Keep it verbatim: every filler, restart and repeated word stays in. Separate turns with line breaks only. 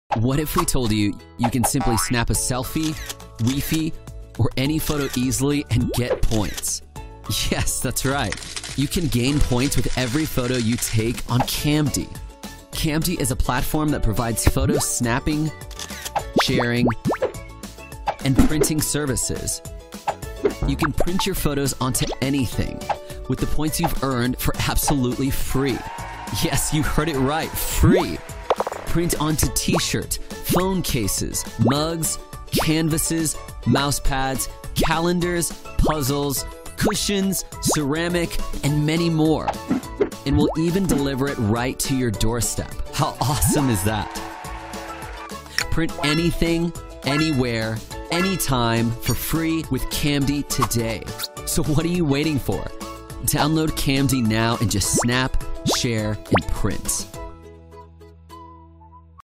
What if we told you you can simply snap a selfie, Wi-Fi, or any photo easily and get points? Yes, that's right. You can gain points with every photo you take on Camdy. Camdy is a platform that provides photo snapping, sharing, and printing services. You can print your photos onto anything with the points you've earned for absolutely free. Yes, you heard it right, free. Print onto t-shirts, phone cases, mugs, canvases, mouse pads, calendars, puzzles, cushions, ceramic, and many more. And we'll even deliver it right to your doorstep. How awesome is that? Print anything, anywhere, anytime for free with Camdy today. So what are you waiting for? Download Camdy now and just snap, share, and print.